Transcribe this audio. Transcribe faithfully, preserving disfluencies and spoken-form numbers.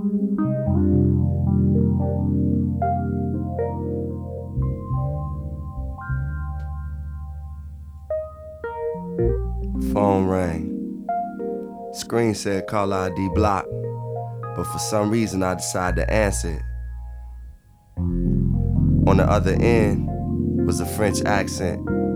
Phone rang. Screen said call I D blocked, but for some reason I decided to answer it. On the other end was a French accent